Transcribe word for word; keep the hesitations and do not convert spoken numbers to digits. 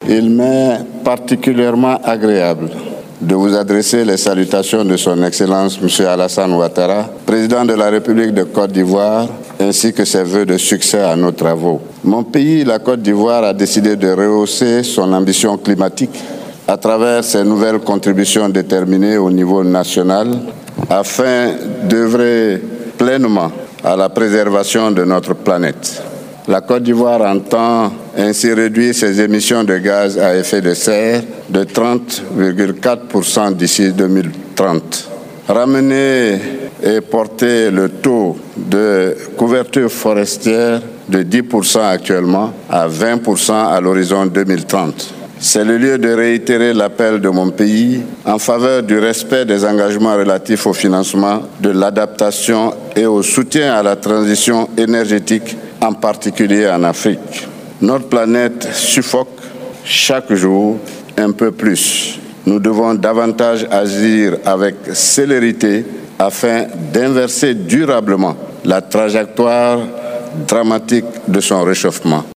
Il m'est particulièrement agréable de vous adresser les salutations de son Excellence M. Alassane Ouattara, président de la République de Côte d'Ivoire, ainsi que ses vœux de succès à nos travaux. Mon pays, la Côte d'Ivoire, a décidé de rehausser son ambition climatique à travers ses nouvelles contributions déterminées au niveau national afin d'œuvrer pleinement à la préservation de notre planète. La Côte d'Ivoire entend ainsi réduire ses émissions de gaz à effet de serre de trente virgule quatre pour cent d'ici deux mille trente. Ramener et porter le taux de couverture forestière de dix pour cent actuellement à vingt pour cent à l'horizon deux mille trente. C'est le lieu de réitérer l'appel de mon pays en faveur du respect des engagements relatifs au financement de l'adaptation et au soutien à la transition énergétique, en particulier en Afrique. Notre planète suffoque chaque jour un peu plus. Nous devons davantage agir avec célérité afin d'inverser durablement la trajectoire dramatique de son réchauffement.